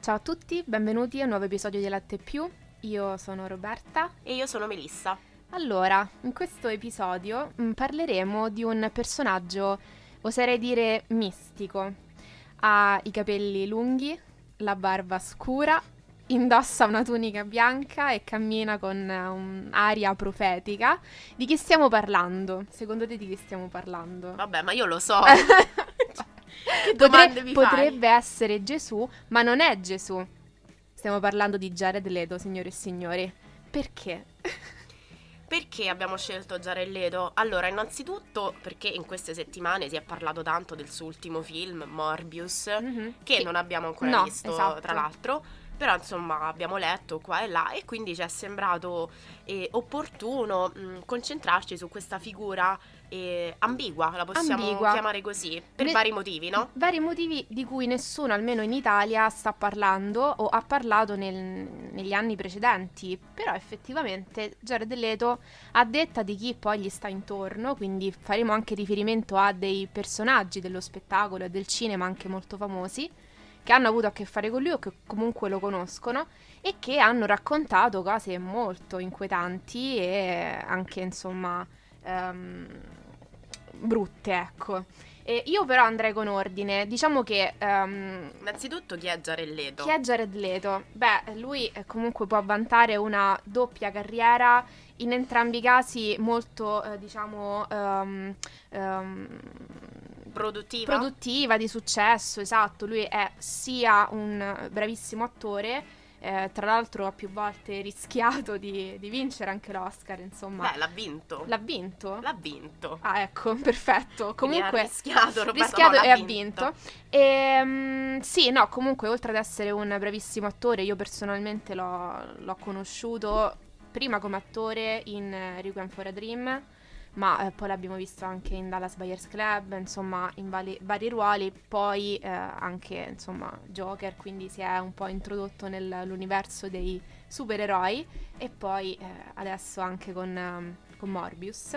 Ciao a tutti, benvenuti a un nuovo episodio di Latte Più. Io sono Roberta. E io sono Melissa. Allora, in questo episodio parleremo di un personaggio, oserei dire mistico. Ha i capelli lunghi, la barba scura, indossa una tunica bianca e cammina con un'aria profetica. Di chi stiamo parlando? Secondo te di chi stiamo parlando? Vabbè, ma io lo so. Che domande mi fai? Potrebbe essere Gesù, ma non è Gesù. Stiamo parlando di Jared Leto, signore e signori. Perché? Perché abbiamo scelto Jared Leto? Allora, innanzitutto perché in queste settimane si è parlato tanto del suo ultimo film, Morbius, che non abbiamo ancora visto, esatto. tra l'altro. Però insomma abbiamo letto qua e là e quindi ci è sembrato opportuno concentrarci su questa figura ambigua, la possiamo chiamare così, per vari motivi, no? Vari motivi di cui nessuno, almeno in Italia, sta parlando o ha parlato negli anni precedenti. Però effettivamente Jared Leto, a detta di chi poi gli sta intorno, quindi faremo anche riferimento a dei personaggi dello spettacolo e del cinema anche molto famosi, che hanno avuto a che fare con lui o che comunque lo conoscono e che hanno raccontato cose molto inquietanti e anche, insomma, brutte, ecco. E io però andrei con ordine. Diciamo che innanzitutto chi è Jared Leto? Chi è Jared Leto? Beh, lui comunque può vantare una doppia carriera, in entrambi i casi molto, produttiva, di successo, esatto. Lui è sia un bravissimo attore, tra l'altro ha più volte rischiato di vincere anche l'Oscar, insomma. Beh, l'ha vinto. L'ha vinto? L'ha vinto. Ah, ecco, perfetto. Comunque ha rischiato, Roberto, rischiato no, e ha vinto. Sì, no, comunque oltre ad essere un bravissimo attore, io personalmente l'ho conosciuto prima come attore in Requiem for a Dream, ma poi l'abbiamo visto anche in Dallas Buyers Club, insomma in vari ruoli, poi anche insomma Joker, quindi si è un po' introdotto nell'universo dei supereroi e poi adesso anche con Morbius.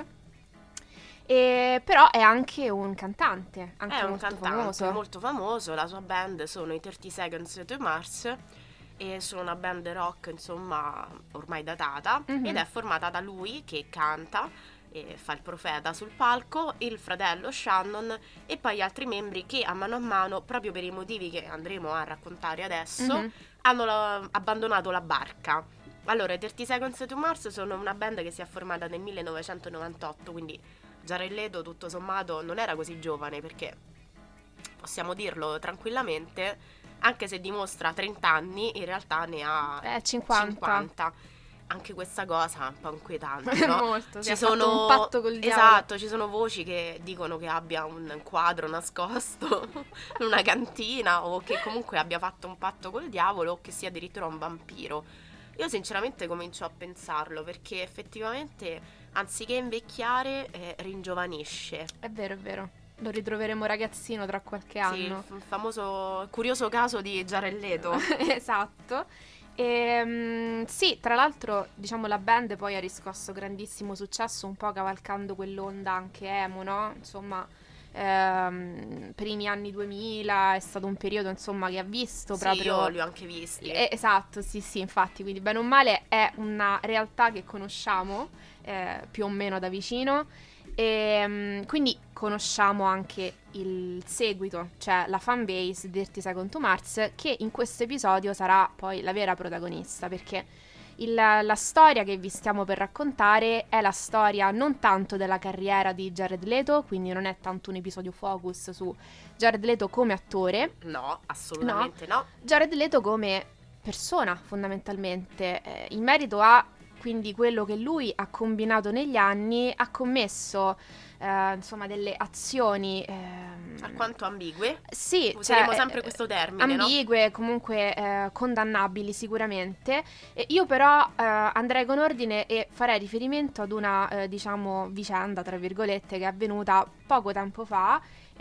Però è anche un cantante, anche è un molto cantante famoso. molto famoso. La sua band sono i 30 Seconds to Mars e sono una band rock insomma ormai datata ed è formata da lui che canta e fa il profeta sul palco, il fratello Shannon e poi gli altri membri che a mano, proprio per i motivi che andremo a raccontare adesso, hanno abbandonato la barca. Allora, i 30 Seconds to Mars sono una band che si è formata nel 1998, quindi Jared Leto tutto sommato non era così giovane, perché possiamo dirlo tranquillamente, anche se dimostra 30 anni, in realtà ne ha 50. Anche questa cosa è un po' inquietante, no? Molto, si è fatto un patto col diavolo. Esatto, ci sono voci che dicono che abbia un quadro nascosto in una cantina o che comunque abbia fatto un patto col diavolo o che sia addirittura un vampiro. Io sinceramente comincio a pensarlo perché effettivamente anziché invecchiare ringiovanisce. È vero. Lo ritroveremo ragazzino tra qualche anno. Sì, il famoso curioso caso di Jared Leto. Esatto. Sì, tra l'altro, diciamo, la band poi ha riscosso grandissimo successo, un po' cavalcando quell'onda anche emo, no? Insomma, primi anni 2000 è stato un periodo, insomma, che ha visto proprio... Io li ho anche visti. Esatto, sì, infatti, quindi bene o male è una realtà che conosciamo più o meno da vicino. E quindi conosciamo anche il seguito, cioè la fanbase di 30 Seconds to Mars, che in questo episodio sarà poi la vera protagonista, perché la storia che vi stiamo per raccontare è la storia non tanto della carriera di Jared Leto, quindi non è tanto un episodio focus su Jared Leto come attore. No, assolutamente no. Jared Leto come persona, fondamentalmente, in merito a quindi quello che lui ha combinato negli anni, ha commesso insomma delle azioni alquanto ambigue. Sì, useremo sempre questo termine, ambigue, no? Comunque condannabili sicuramente. Io però andrei con ordine e farei riferimento ad una diciamo vicenda tra virgolette che è avvenuta poco tempo fa.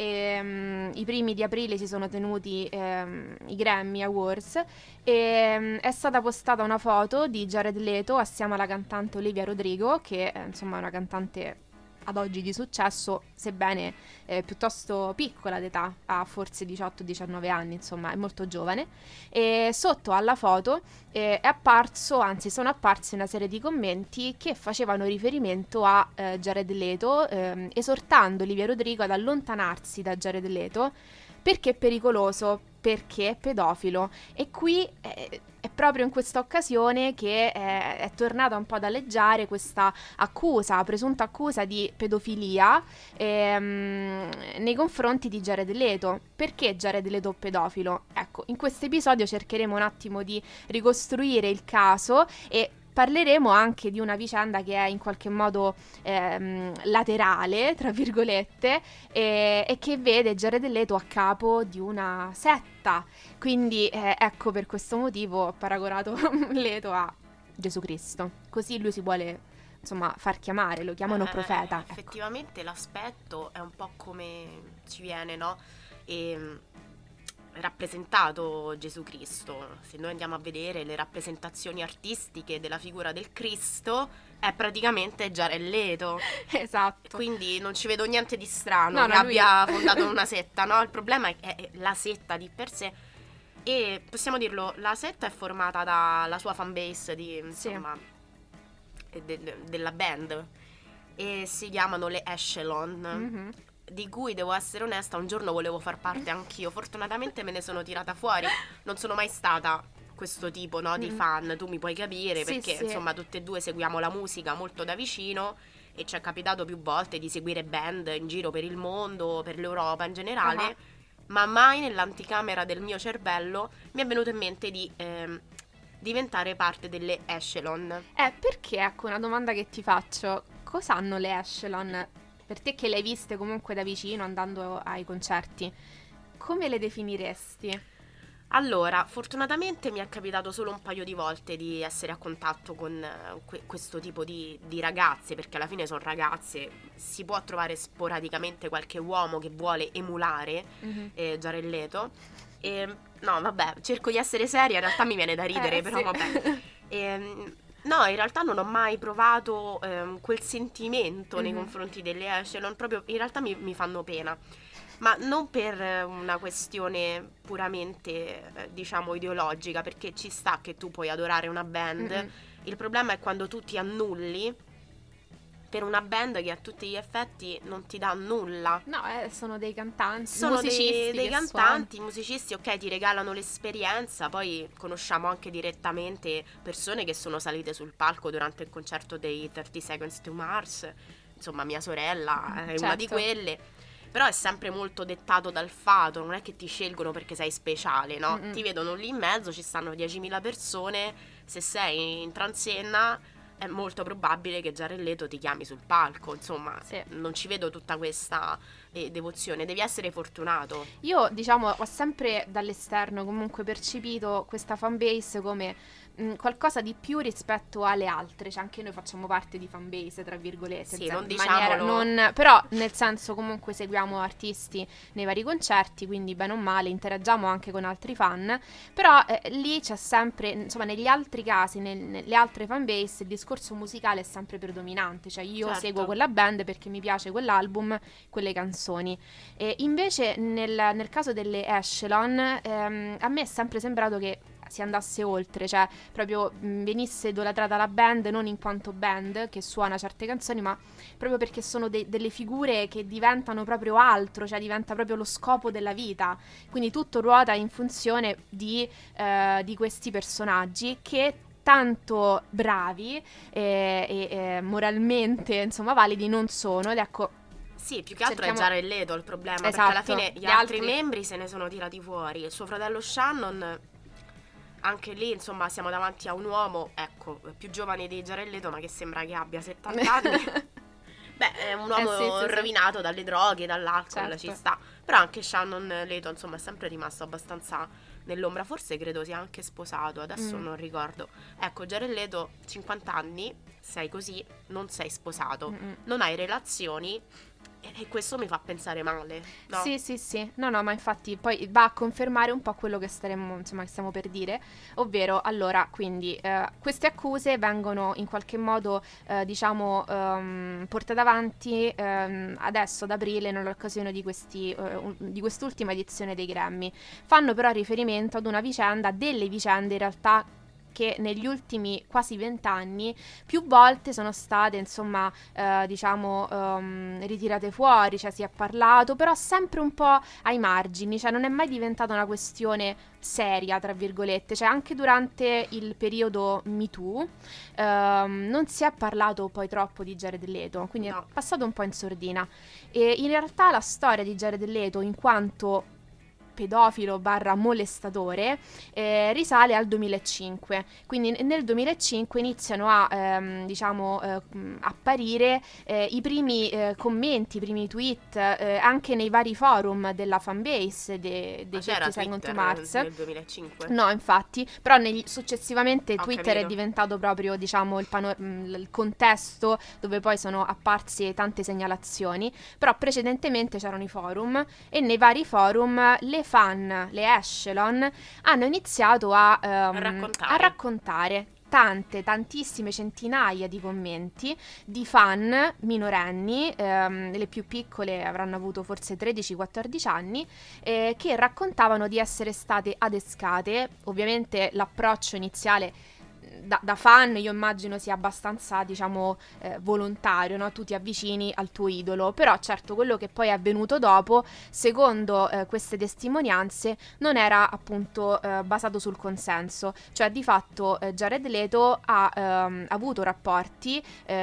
I primi di aprile si sono tenuti i Grammy Awards e è stata postata una foto di Jared Leto assieme alla cantante Olivia Rodrigo, che insomma è una cantante ad oggi di successo, sebbene piuttosto piccola d'età, ha forse 18-19 anni, insomma è molto giovane, e sotto alla foto sono apparsi una serie di commenti che facevano riferimento a Jared Leto, esortando Olivia Rodrigo ad allontanarsi da Jared Leto perché è pericoloso, perché è pedofilo. E qui è proprio in questa occasione che è tornata un po' ad aleggiare questa presunta accusa di pedofilia nei confronti di Jared Leto. Perché Jared Leto pedofilo? Ecco, in questo episodio cercheremo un attimo di ricostruire il caso e parleremo anche di una vicenda che è in qualche modo laterale, tra virgolette, e che vede Jared Leto a capo di una setta. Quindi ecco, per questo motivo ho paragonato Leto a Gesù Cristo. Così lui si vuole, insomma, far chiamare, lo chiamano profeta. Effettivamente l'aspetto è un po' come ci viene, no? Rappresentato Gesù Cristo. Se noi andiamo a vedere le rappresentazioni artistiche della figura del Cristo, è praticamente Jared Leto. Esatto. Quindi non ci vedo niente di strano che abbia fondato una setta, no? Il problema è la setta di per sé. E possiamo dirlo, la setta è formata dalla sua fanbase insomma, della band, e si chiamano le Echelon. Mm-hmm. Di cui, devo essere onesta, un giorno volevo far parte anch'io. Fortunatamente me ne sono tirata fuori. Non sono mai stata questo tipo, no, di fan. Tu mi puoi capire, perché insomma tutte e due seguiamo la musica molto da vicino e ci è capitato più volte di seguire band in giro per il mondo, per l'Europa in generale. Ma mai nell'anticamera del mio cervello mi è venuto in mente di diventare parte delle Echelon. Perché, ecco, una domanda che ti faccio: cosa hanno le Echelon? Per te che le hai viste comunque da vicino andando ai concerti, come le definiresti? Allora, fortunatamente mi è capitato solo un paio di volte di essere a contatto con questo tipo di ragazze, perché alla fine sono ragazze. Si può trovare sporadicamente qualche uomo che vuole emulare Jared Leto. No, vabbè, cerco di essere seria, in realtà mi viene da ridere, però vabbè. No, in realtà non ho mai provato quel sentimento nei confronti delle Echelon, proprio in realtà mi fanno pena, ma non per una questione puramente, diciamo, ideologica, perché ci sta che tu puoi adorare una band. Il problema è quando tu ti annulli per una band che a tutti gli effetti non ti dà nulla. No, sono dei cantanti, sono musicisti, dei cantanti, musicisti, ok, ti regalano l'esperienza. Poi conosciamo anche direttamente persone che sono salite sul palco durante il concerto dei 30 Seconds to Mars. Insomma, mia sorella è una di quelle. Però è sempre molto dettato dal fato, non è che ti scelgono perché sei speciale, no? Ti vedono lì in mezzo, ci stanno 10.000 persone, se sei in transenna è molto probabile che Jared Leto ti chiami sul palco. Insomma, non ci vedo tutta questa devozione. Devi essere fortunato. Io, diciamo, ho sempre dall'esterno comunque percepito questa fanbase come qualcosa di più rispetto alle altre. Cioè, anche noi facciamo parte di fanbase, tra virgolette. Sì, non diciamolo. Però, nel senso, comunque seguiamo artisti nei vari concerti, quindi bene o male interagiamo anche con altri fan. Però lì c'è sempre, insomma, negli altri casi, nelle altre fanbase, il discorso musicale è sempre predominante. Cioè, io seguo quella band perché mi piace quell'album, quelle canzoni. E invece nel caso delle Echelon, a me è sempre sembrato che si andasse oltre, cioè proprio venisse idolatrata la band non in quanto band che suona certe canzoni, ma proprio perché sono delle figure che diventano proprio altro, cioè diventa proprio lo scopo della vita. Quindi tutto ruota in funzione di questi personaggi che tanto bravi e moralmente, insomma, validi non sono. Ed ecco, sì, più che altro è Jared Leto il problema, perché alla fine gli altri membri se ne sono tirati fuori. Il suo fratello Shannon, anche lì, insomma, siamo davanti a un uomo, ecco, più giovane di Jared Leto, ma che sembra che abbia 70 anni. Beh, è un uomo rovinato dalle droghe, dall'alcol, ci sta. Però anche Shannon Leto, insomma, è sempre rimasto abbastanza nell'ombra, forse credo sia anche sposato, adesso non ricordo. Ecco, Jared Leto, 50 anni, sei così, non sei sposato, non hai relazioni, e questo mi fa pensare male, no? Sì. No, ma infatti poi va a confermare un po' quello che che stiamo per dire, ovvero, allora, quindi queste accuse vengono in qualche modo, portate avanti adesso ad aprile nell'occasione di quest'ultima edizione dei Grammy. Fanno però riferimento ad una vicenda, delle vicende in realtà che negli ultimi quasi 20 anni più volte sono state ritirate fuori, cioè si è parlato, però sempre un po' ai margini, cioè non è mai diventata una questione seria, tra virgolette, cioè anche durante il periodo Me Too non si è parlato poi troppo di Jared Leto, quindi è passato un po' in sordina. E in realtà la storia di Jared Leto in quanto pedofilo / molestatore risale al 2005, quindi nel 2005 iniziano a apparire i primi commenti, i primi tweet anche nei vari forum della fanbase dei 30 Seconds to Mars nel 2005? No, infatti, però successivamente Twitter capito. è diventato proprio il contesto dove poi sono apparse tante segnalazioni, però precedentemente c'erano i forum e nei vari forum le fan, le echelon, hanno iniziato a raccontare tantissime centinaia di commenti di fan minorenni, le più piccole avranno avuto forse 13-14 anni, che raccontavano di essere state adescate. Ovviamente l'approccio iniziale da fan io immagino sia abbastanza volontario, no? Tu ti avvicini al tuo idolo, però certo quello che poi è avvenuto dopo, secondo queste testimonianze, non era appunto basato sul consenso, cioè di fatto Jared Leto ha avuto rapporti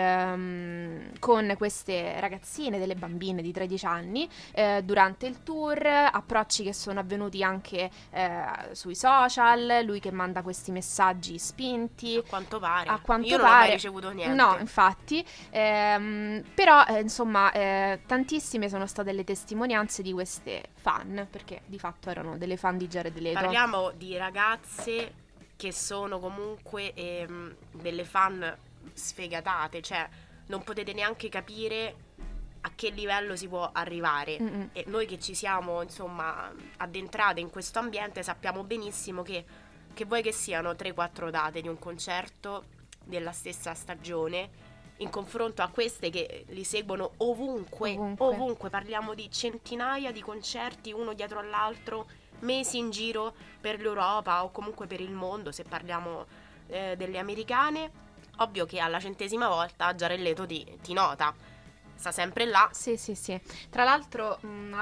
con queste ragazzine, delle bambine di 13 anni durante il tour, approcci che sono avvenuti anche sui social, lui che manda questi messaggi spinti. A quanto pare. Io non ho mai ricevuto niente. No, infatti. Però, tantissime sono state le testimonianze di queste fan, perché di fatto erano delle fan di Jared Leto. Parliamo di ragazze che sono comunque delle fan sfegatate, cioè non potete neanche capire a che livello si può arrivare. E noi che ci siamo, addentrate in questo ambiente sappiamo benissimo che vuoi che siano 3-4 date di un concerto della stessa stagione in confronto a queste che li seguono ovunque. Parliamo di centinaia di concerti uno dietro all'altro, mesi in giro per l'Europa o comunque per il mondo, se parliamo delle americane. Ovvio che alla 100ª volta Jared Leto ti nota, sta sempre là. Sì. Tra l'altro un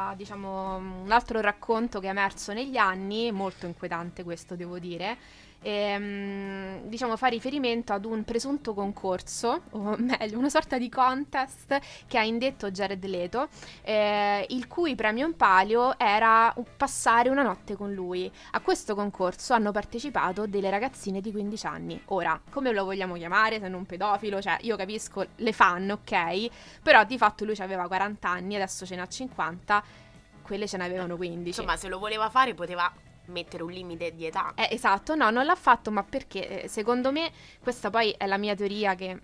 altro racconto che è emerso negli anni, molto inquietante questo devo dire, fa riferimento ad un presunto concorso, o meglio una sorta di contest che ha indetto Jared Leto, il cui premio in palio era passare una notte con lui. A questo concorso hanno partecipato delle ragazzine di 15 anni. Ora, come lo vogliamo chiamare se non pedofilo? Cioè, io capisco le fan, ok, però di fatto lui aveva 40 anni, adesso ce n'ha 50, quelle ce n'avevano 15. Insomma, se lo voleva fare poteva mettere un limite di età. Esatto, no, non l'ha fatto, ma perché secondo me, questa poi è la mia teoria che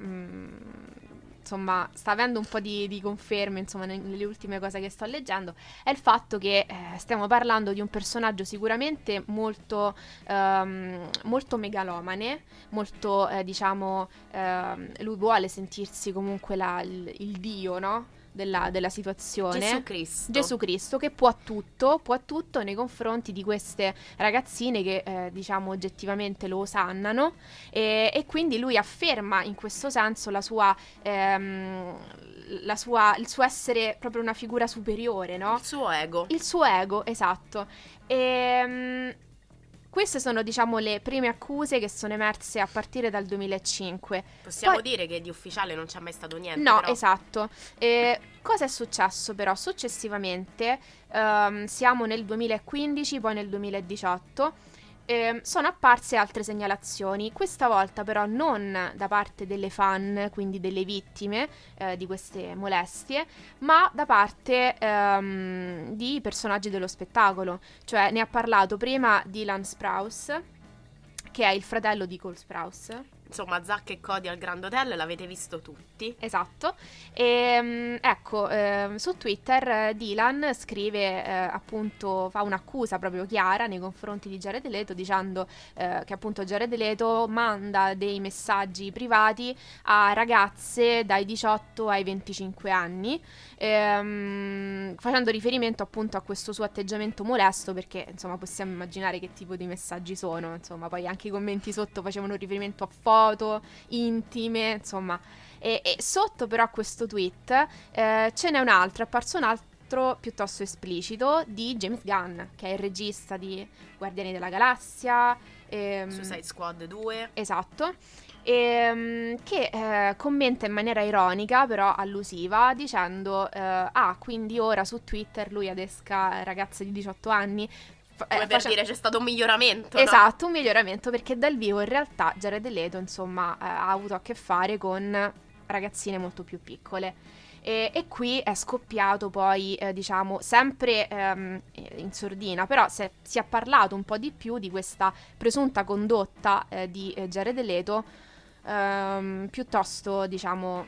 sta avendo un po' di conferme nelle ultime cose che sto leggendo, è il fatto che stiamo parlando di un personaggio sicuramente molto megalomane, molto lui vuole sentirsi comunque il dio, no? Della situazione, Gesù Cristo che può tutto nei confronti di queste ragazzine che oggettivamente lo osannano, e quindi lui afferma in questo senso il suo essere proprio una figura superiore, no? Il suo ego, esatto. Queste sono le prime accuse che sono emerse a partire dal 2005. Possiamo dire che di ufficiale non c'è mai stato niente. No, però. Esatto. Cosa è successo però? Successivamente, siamo nel 2015, poi nel 2018, sono apparse altre segnalazioni, questa volta però non da parte delle fan, quindi delle vittime di queste molestie, ma da parte di personaggi dello spettacolo. Cioè ne ha parlato prima Dylan Sprouse, che è il fratello di Cole Sprouse. Insomma, Zack e Cody al Grand Hotel l'avete visto tutti. Esatto. E ecco, su Twitter Dylan scrive, appunto, fa un'accusa proprio chiara nei confronti di Jared Leto, dicendo che appunto Jared Leto manda dei messaggi privati a ragazze dai 18 ai 25 anni, facendo riferimento appunto a questo suo atteggiamento molesto, perché insomma possiamo immaginare che tipo di messaggi sono. Insomma, poi anche i commenti sotto facevano riferimento a foto intime, insomma. E sotto però a questo tweet ce n'è un altro, è apparso un altro piuttosto esplicito di James Gunn, che è il regista di Guardiani della Galassia, Suicide Squad 2. Esatto. Che commenta in maniera ironica, però allusiva, dicendo quindi ora su Twitter lui adesca ragazze di 18 anni. Come per dire c'è stato un miglioramento, esatto, no? Un miglioramento, perché dal vivo in realtà Jared Leto insomma ha avuto a che fare con ragazzine molto più piccole. E qui è scoppiato poi, diciamo, sempre in sordina, però si è parlato un po' di più di questa presunta condotta di Jared Leto, piuttosto, diciamo,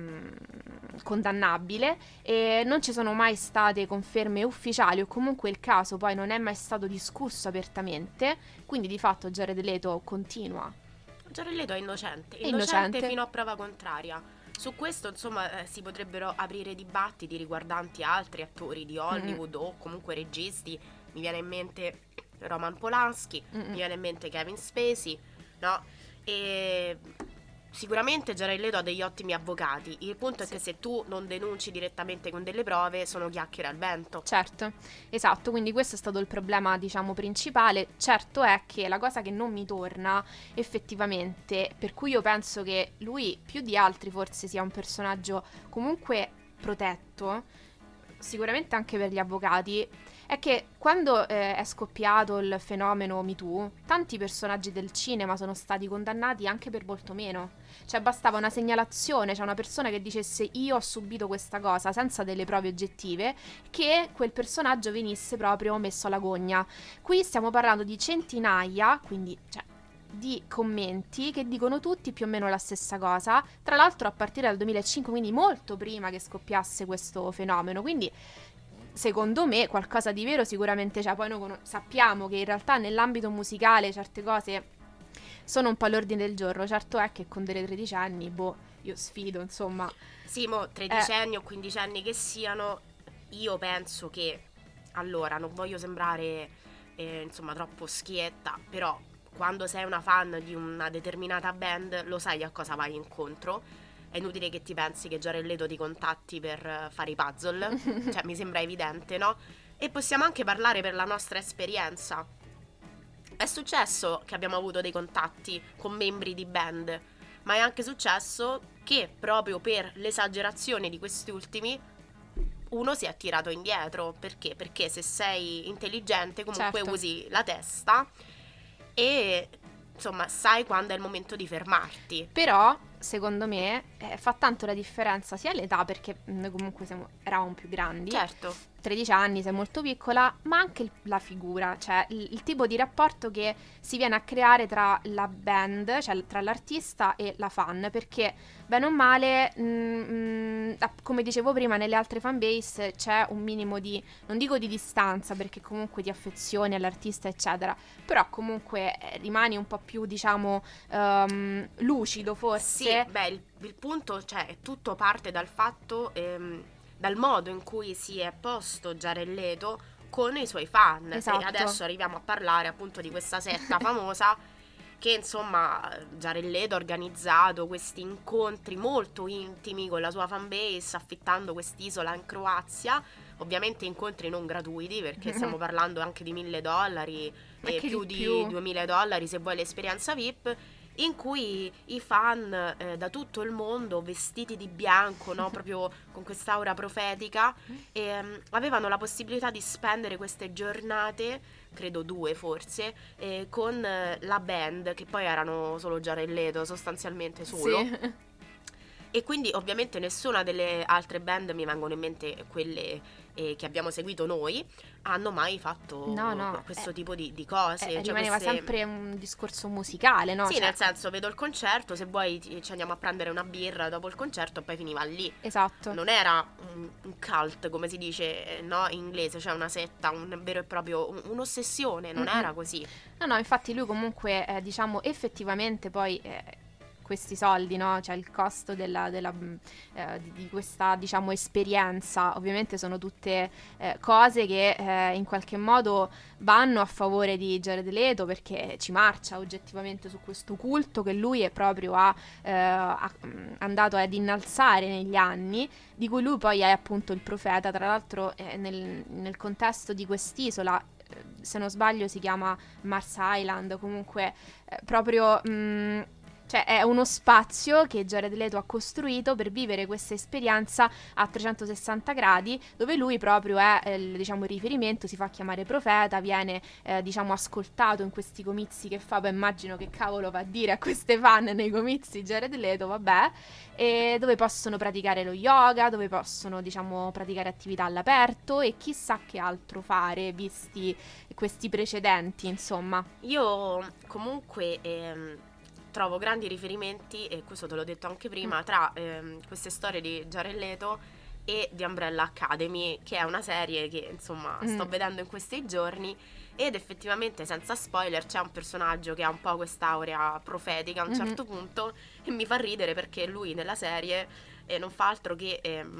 condannabile, e non ci sono mai state conferme ufficiali, o comunque il caso poi non è mai stato discusso apertamente, quindi di fatto Jared Leto continua. Jared Leto è innocente fino a prova contraria. Su questo, insomma, si potrebbero aprire dibattiti riguardanti altri attori di Hollywood o comunque registi. Mi viene in mente Roman Polanski, mi viene in mente Kevin Spacey, no? E sicuramente Jared Leto ha degli ottimi avvocati. Il punto è che se tu non denunci direttamente con delle prove, sono chiacchiere al vento. Certo, esatto, quindi questo è stato il problema, diciamo, principale. Certo è che la cosa che non mi torna effettivamente, per cui io penso che lui più di altri forse sia un personaggio comunque protetto, sicuramente anche per gli avvocati, è che quando è scoppiato il fenomeno Me Too, tanti personaggi del cinema sono stati condannati anche per molto meno. Cioè bastava una segnalazione, cioè una persona che dicesse io ho subito questa cosa senza delle prove oggettive, che quel personaggio venisse proprio messo alla gogna. Qui stiamo parlando di centinaia, quindi di commenti che dicono tutti più o meno la stessa cosa, tra l'altro a partire dal 2005, quindi molto prima che scoppiasse questo fenomeno. Quindi secondo me qualcosa di vero sicuramente c'è. Poi noi sappiamo che in realtà nell'ambito musicale certe cose sono un po' all'ordine del giorno. Certo è che con delle 13 anni, io sfido, insomma. Sì, 13 anni o 15 anni che siano, io penso che, allora, non voglio sembrare insomma troppo schietta, però quando sei una fan di una determinata band lo sai a cosa vai incontro. È inutile che ti pensi che Jared Leto ti contatti per fare i puzzle. Cioè, mi sembra evidente, no? E possiamo anche parlare per la nostra esperienza. È successo che abbiamo avuto dei contatti con membri di band, ma è anche successo che proprio per l'esagerazione di questi ultimi uno si è tirato indietro. Perché? Perché se sei intelligente comunque usi la testa e insomma sai quando è il momento di fermarti. Però secondo me fa tanto la differenza sia l'età, perché noi comunque eravamo più grandi. Certo. 13 anni, sei molto piccola, ma anche la figura, cioè il tipo di rapporto che si viene a creare tra la band, cioè tra l'artista e la fan, perché bene o male, come dicevo prima, nelle altre fanbase c'è un minimo di, non dico di distanza, perché comunque ti affezioni all'artista eccetera, però comunque rimani un po' più, diciamo, lucido forse. Sì, beh, il punto, cioè, tutto parte dal fatto, dal modo in cui si è posto Jared Leto con i suoi fan. Esatto. E adesso arriviamo a parlare appunto di questa setta famosa che insomma Jared Leto ha organizzato questi incontri molto intimi con la sua fanbase, affittando quest'isola in Croazia. Ovviamente incontri non gratuiti, perché stiamo parlando anche di $1.000 e più di $2.000 se vuoi l'esperienza VIP. in cui i fan da tutto il mondo, vestiti di bianco, no? Proprio con quest'aura profetica, avevano la possibilità di spendere queste giornate, credo 2 forse, con la band, che poi erano solo Jared Leto, sostanzialmente solo. Sì. E quindi ovviamente nessuna delle altre band, mi vengono in mente quelle che abbiamo seguito noi, hanno mai fatto questo tipo di cose. Cioè rimaneva sempre un discorso musicale, no? Sì, cioè, nel senso, vedo il concerto, se vuoi ci andiamo a prendere una birra dopo il concerto e poi finiva lì. Esatto. Non era un cult, come si dice, no, in inglese, cioè una setta, un vero e proprio un'ossessione, non era così. No, infatti lui comunque, diciamo, effettivamente poi questi soldi, no? Cioè il costo di questa, diciamo, esperienza, ovviamente sono tutte cose che in qualche modo vanno a favore di Jared Leto, perché ci marcia oggettivamente su questo culto che lui è proprio andato ad innalzare negli anni, di cui lui poi è appunto il profeta. Tra l'altro nel contesto di quest'isola, se non sbaglio si chiama Mars Island, comunque proprio cioè è uno spazio che Jared Leto ha costruito per vivere questa esperienza a 360 gradi, dove lui proprio è diciamo il riferimento, si fa chiamare profeta, viene diciamo ascoltato in questi comizi che fa. Poi immagino che cavolo va a dire a queste fan nei comizi Jared Leto, vabbè, e dove possono praticare lo yoga, dove possono, diciamo, praticare attività all'aperto e chissà che altro fare, visti questi precedenti, insomma. Io comunque trovo grandi riferimenti, e questo te l'ho detto anche prima, tra queste storie di Jared Leto e di Umbrella Academy, che è una serie che insomma sto vedendo in questi giorni, ed effettivamente, senza spoiler, c'è un personaggio che ha un po' quest'aurea profetica a un certo punto, e mi fa ridere perché lui nella serie non fa altro che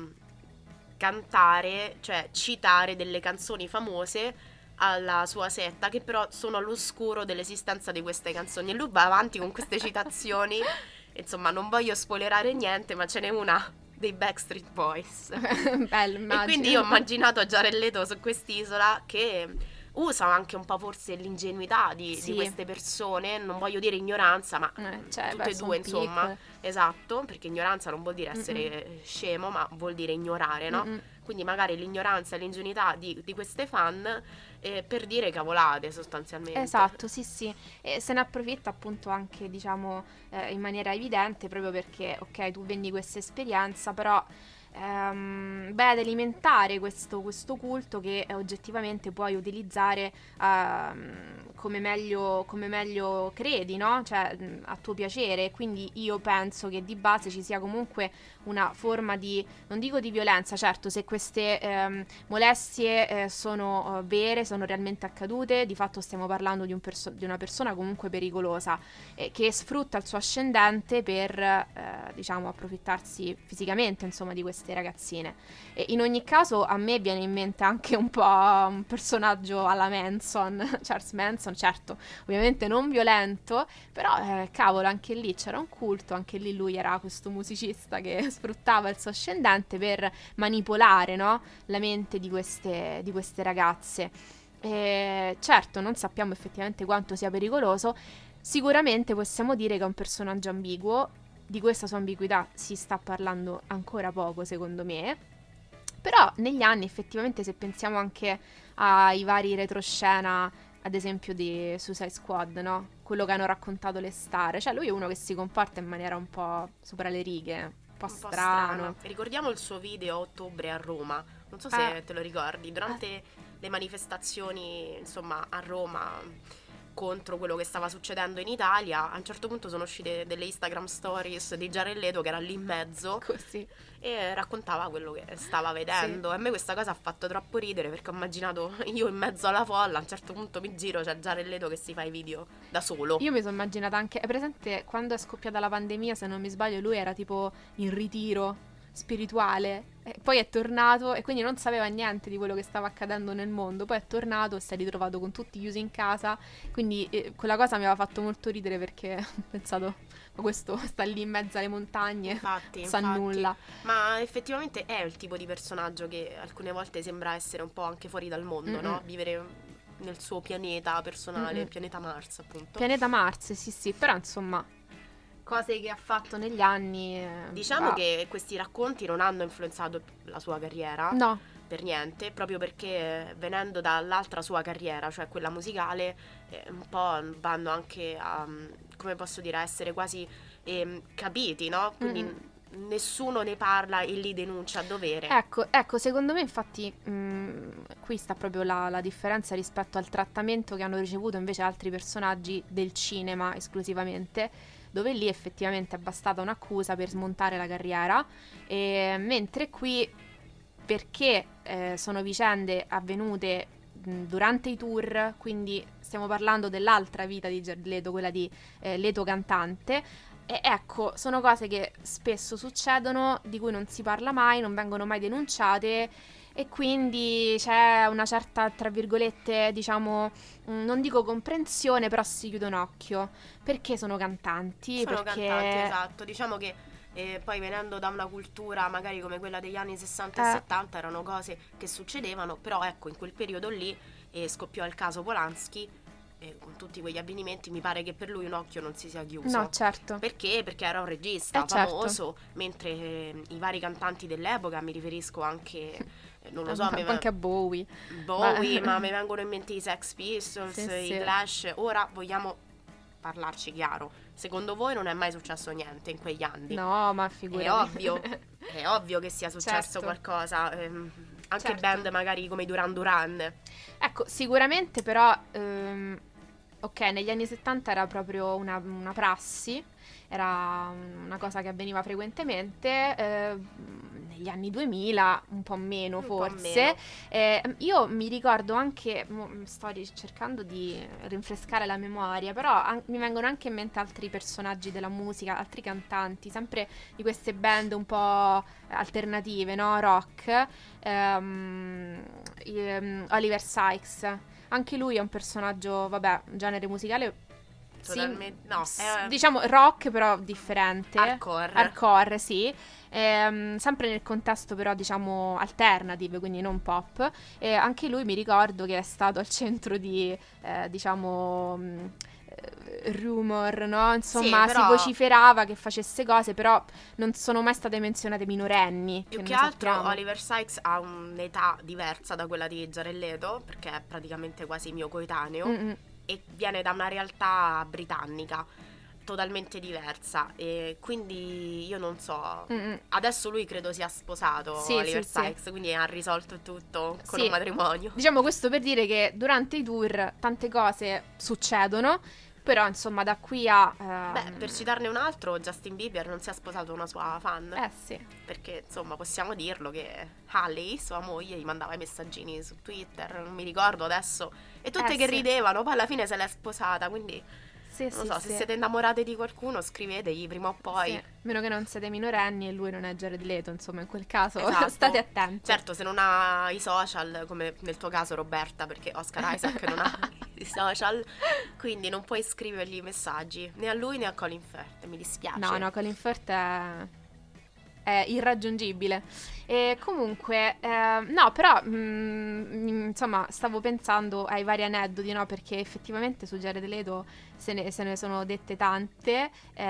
cantare, cioè citare delle canzoni famose alla sua setta, che però sono all'oscuro dell'esistenza di queste canzoni, e lui va avanti con queste citazioni. Insomma, non voglio spoilerare niente, ma ce n'è una dei Backstreet Boys. Bello, immagino. E quindi io ho immaginato Jared Leto su quest'isola che usa anche un po' forse l'ingenuità di queste persone, non voglio dire ignoranza, ma tutte e due, insomma, piccole. Esatto, perché ignoranza non vuol dire essere scemo, ma vuol dire ignorare, no? Quindi magari l'ignoranza e l'ingenuità di queste fan per dire cavolate, sostanzialmente. Esatto, sì. E se ne approfitta appunto anche, diciamo, in maniera evidente, proprio perché, ok, tu vendi questa esperienza, però ad alimentare questo culto che oggettivamente puoi utilizzare come meglio credi, no? Cioè a tuo piacere. Quindi io penso che di base ci sia comunque una forma di, non dico di violenza, certo, se queste molestie sono vere, sono realmente accadute, di fatto stiamo parlando di una persona comunque pericolosa, che sfrutta il suo ascendente per diciamo approfittarsi fisicamente, insomma, di queste ragazzine. E in ogni caso a me viene in mente anche un po' un personaggio alla Manson, Charles Manson, certo, ovviamente non violento, però cavolo, anche lì c'era un culto, anche lì lui era questo musicista che sfruttava il suo ascendente per manipolare, no, la mente di queste ragazze. Certo, non sappiamo effettivamente quanto sia pericoloso. Sicuramente possiamo dire che è un personaggio ambiguo. Di questa sua ambiguità si sta parlando ancora poco, secondo me. Però negli anni effettivamente, se pensiamo anche ai vari retroscena, ad esempio di Suicide Squad, no? Quello che hanno raccontato le star, cioè lui è uno che si comporta in maniera un po' sopra le righe, un po' strano. Ricordiamo il suo video a ottobre a Roma, non so se te lo ricordi, durante le manifestazioni, insomma, a Roma contro quello che stava succedendo in Italia. A un certo punto sono uscite delle Instagram stories di Jared Leto che era lì in mezzo così, e raccontava quello che stava vedendo. Sì. A me questa cosa ha fatto troppo ridere, perché ho immaginato io in mezzo alla folla, a un certo punto mi giro, c'è Jared Leto che si fa i video da solo. Io mi sono immaginata anche, è presente quando è scoppiata la pandemia, se non mi sbaglio, lui era tipo in ritiro spirituale, e poi è tornato e quindi non sapeva niente di quello che stava accadendo nel mondo, poi è tornato e si è ritrovato con tutti chiusi in casa, quindi quella cosa mi aveva fatto molto ridere, perché ho pensato, ma questo sta lì in mezzo alle montagne, infatti, sa nulla. Ma effettivamente è il tipo di personaggio che alcune volte sembra essere un po' anche fuori dal mondo, no? Vivere nel suo pianeta personale, il pianeta Mars, appunto. Pianeta Mars, sì, però insomma cose che ha fatto negli anni. Diciamo che questi racconti non hanno influenzato la sua carriera. No. Per niente, proprio perché venendo dall'altra sua carriera, cioè quella musicale, un po' vanno anche a, come posso dire, a essere quasi capiti, no? Quindi nessuno ne parla e li denuncia a dovere. Ecco, secondo me infatti qui sta proprio la differenza rispetto al trattamento che hanno ricevuto invece altri personaggi del cinema esclusivamente, dove lì effettivamente è bastata un'accusa per smontare la carriera, mentre qui, perché sono vicende avvenute durante i tour, quindi stiamo parlando dell'altra vita di Jared Leto, quella di Leto cantante. E ecco, sono cose che spesso succedono, di cui non si parla mai, non vengono mai denunciate, e quindi c'è una certa, tra virgolette, diciamo, non dico comprensione, però si chiude un occhio. Perché sono cantanti? Sono perché... cantanti, esatto. Diciamo che poi venendo da una cultura magari come quella degli anni 60 e 70 erano cose che succedevano, però ecco, in quel periodo lì scoppiò il caso Polanski. Con tutti quegli avvenimenti mi pare che per lui un occhio non si sia chiuso. No, certo. Perché? Perché era un regista famoso, mentre i vari cantanti dell'epoca, mi riferisco anche, non lo so, anche a Bowie, ma mi vengono in mente i Sex Pistols, i Clash. Ora vogliamo parlarci chiaro. Secondo voi non è mai successo niente in quegli anni? No, ma figurati. È ovvio che sia successo qualcosa. Anche band magari come i Duran Duran. Ecco, sicuramente però... ok, negli anni 70 era proprio una prassi, era una cosa che avveniva frequentemente, negli anni 2000 un po' meno forse. Io mi ricordo anche, sto cercando di rinfrescare la memoria, però mi vengono anche in mente altri personaggi della musica, altri cantanti, sempre di queste band un po' alternative, no? Rock, Oliver Sykes. Anche lui è un personaggio, vabbè, genere musicale diciamo rock, però differente. Hardcore, sì. Sempre nel contesto però diciamo alternative, quindi non pop. Anche lui mi ricordo che è stato al centro di rumor, no? Insomma, si vociferava che facesse cose, però non sono mai state menzionate minorenni. Più che altro Oliver Sykes ha un'età diversa da quella di Jared Leto, perché è praticamente quasi mio coetaneo, e viene da una realtà britannica totalmente diversa, e quindi io non so. Adesso lui credo sia sposato, Oliver Sykes, quindi ha risolto tutto con un matrimonio. Diciamo questo per dire che durante i tour tante cose succedono, però insomma da qui a per citarne un altro, Justin Bieber non si è sposato una sua fan. Sì. Perché insomma possiamo dirlo che Hailey, sua moglie, gli mandava i messaggini su Twitter, non mi ricordo adesso, e tutte che ridevano, poi alla fine se l'è sposata, quindi non so, se siete innamorate di qualcuno scrivetegli prima o poi. Meno che non siete minorenni e lui non è Jared Leto, insomma in quel caso state attenti. Certo, se non ha i social, come nel tuo caso Roberta, perché Oscar Isaac non ha i social, quindi non puoi scrivergli messaggi né a lui né a Colin Firth, mi dispiace. No, Colin Firth è irraggiungibile. E comunque no, però insomma stavo pensando ai vari aneddoti, no? Perché effettivamente su Jared Leto se ne sono dette tante,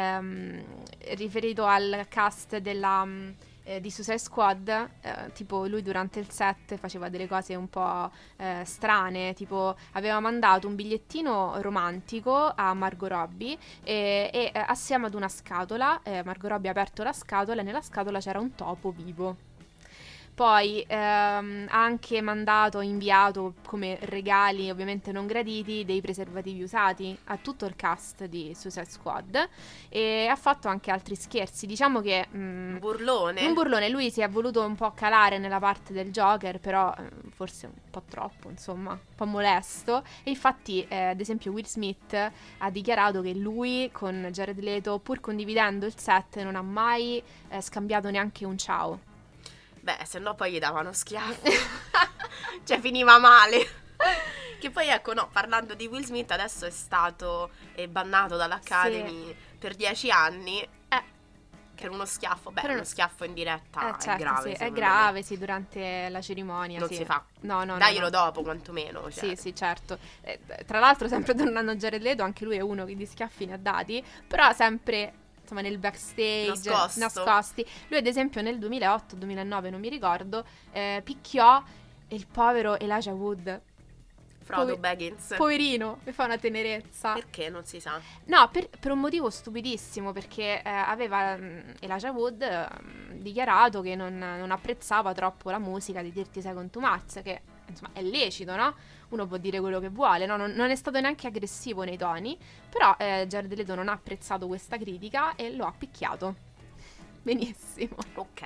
riferito al cast di Suicide Squad, tipo lui durante il set faceva delle cose un po' strane, tipo aveva mandato un bigliettino romantico a Margot Robbie e assieme ad una scatola, Margot Robbie ha aperto la scatola e nella scatola c'era un topo vivo. Poi ha anche inviato come regali ovviamente non graditi dei preservativi usati a tutto il cast di Suicide Squad, e ha fatto anche altri scherzi, diciamo che un burlone, lui si è voluto un po' calare nella parte del Joker, però forse un po' troppo, insomma, un po' molesto, e infatti ad esempio Will Smith ha dichiarato che lui con Jared Leto, pur condividendo il set, non ha mai scambiato neanche un ciao. Beh, se no poi gli davano schiaffi. Cioè finiva male. Che poi ecco, no, parlando di Will Smith, adesso è stato bannato dall'Academy per 10 anni. Per uno schiaffo. Uno schiaffo in diretta è grave. È grave, sì, durante la cerimonia. Non si fa. No. Daglielo dopo, quantomeno. Cioè. Sì, certo. Tra l'altro, sempre tornando a Jared Leto, anche lui è uno che di schiaffi ne ha dati, però sempre insomma nel backstage, nascosti. Lui ad esempio nel 2008-2009, non mi ricordo, picchiò il povero Elijah Wood. Frodo Baggins. Poverino, mi fa una tenerezza. Perché non si sa? No, per un motivo stupidissimo, perché aveva Elijah Wood dichiarato che non apprezzava troppo la musica di 30 Seconds to Mars, che insomma è lecito, no? Uno può dire quello che vuole, no? Non è stato neanche aggressivo nei toni, però Jared Leto non ha apprezzato questa critica e lo ha picchiato. Benissimo.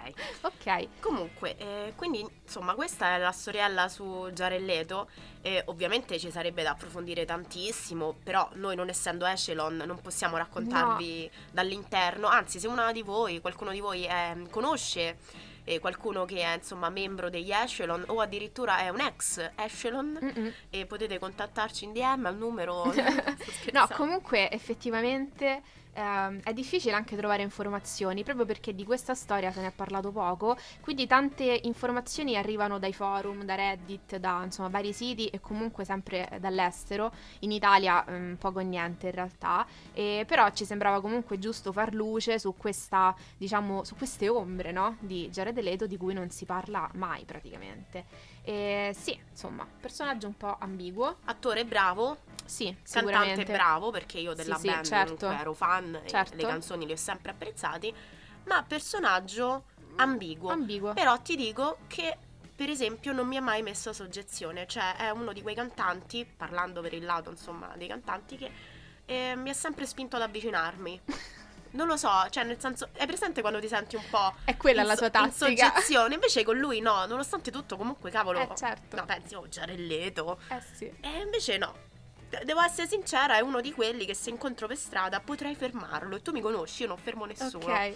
Ok. Comunque, quindi insomma questa è la storiella su Jared Leto. Ovviamente ci sarebbe da approfondire tantissimo, però noi non essendo Echelon non possiamo raccontarvi dall'interno. Anzi, se qualcuno di voi conosce qualcuno che è insomma membro degli Echelon o addirittura è un ex Echelon, e potete contattarci in DM al numero. No, comunque effettivamente è difficile anche trovare informazioni, proprio perché di questa storia se ne è parlato poco, quindi tante informazioni arrivano dai forum, da Reddit, da insomma vari siti e comunque sempre dall'estero. In Italia poco o niente in realtà, però ci sembrava comunque giusto far luce su questa, diciamo, su queste ombre, no? Di Jared Leto di cui non si parla mai praticamente. Sì, insomma, personaggio un po' ambiguo. Attore bravo. Sì, sicuramente. Cantante bravo, perché io della band certo. comunque ero fan, certo. E le canzoni le ho sempre apprezzate, ma personaggio ambiguo. Però ti dico che per esempio non mi ha mai messo a soggezione, cioè è uno di quei cantanti, parlando per il lato insomma dei cantanti, che mi ha sempre spinto ad avvicinarmi. Non lo so, cioè nel senso, è presente quando ti senti un po' è quella la tua tattica, in soggezione, invece con lui no, nonostante tutto comunque cavolo, certo. No, pensi, Jared Leto, sì. E invece no, devo essere sincera, è uno di quelli che se incontro per strada potrei fermarlo, e tu mi conosci, io non fermo nessuno. Ok.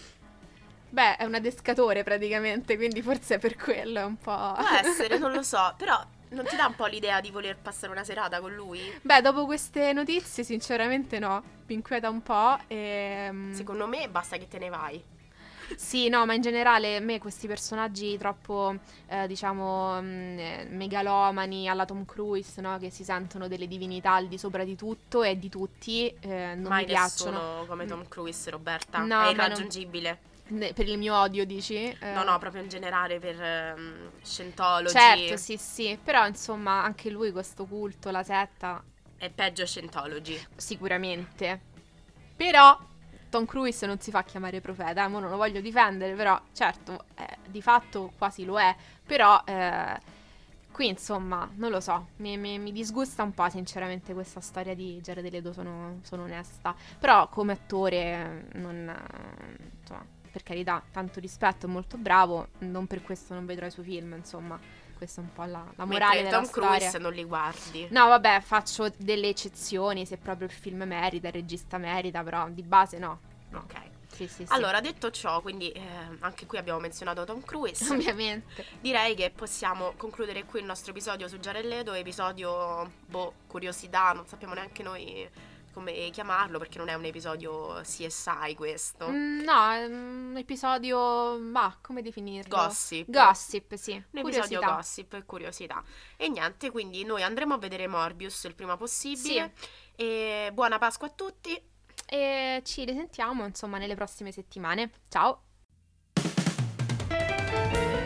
Beh, è un adescatore praticamente, quindi forse è per quello, è un po'... Può essere, non lo so, però non ti dà un po' l'idea di voler passare una serata con lui? Beh, dopo queste notizie sinceramente no, mi inquieta un po'. Secondo me basta che te ne vai. Sì, no, ma in generale a me questi personaggi troppo, diciamo, megalomani alla Tom Cruise, no? Che si sentono delle divinità al di sopra di tutto e di tutti, non mai mi piacciono. Nessuno come Tom Cruise, Roberta, no, è irraggiungibile. Per il mio odio, dici? No, proprio in generale per Scientology. Certo, sì, però insomma anche lui questo culto, la setta... È peggio Scientology. Sicuramente. Però Tom Cruise non si fa chiamare profeta, non lo voglio difendere, però certo, di fatto quasi lo è, però qui insomma, non lo so, mi disgusta un po' sinceramente questa storia di Jared Leto, sono onesta, però come attore insomma, per carità, tanto rispetto, è molto bravo, non per questo non vedrò i suoi film, insomma. Questa è un po' la morale della storia. Tom Cruise non li guardi. No, vabbè, faccio delle eccezioni se proprio il film merita, il regista merita, però di base no. Ok. Sì. Allora, detto ciò, quindi anche qui abbiamo menzionato Tom Cruise. Ovviamente. Direi che possiamo concludere qui il nostro episodio su Jared Leto, episodio, curiosità, non sappiamo neanche noi come chiamarlo, perché non è un episodio CSI questo. No, è un episodio, come definirlo? Gossip, sì. Un episodio gossip e curiosità. E niente, quindi noi andremo a vedere Morbius il prima possibile. Sì. E buona Pasqua a tutti. E ci risentiamo, insomma, nelle prossime settimane. Ciao!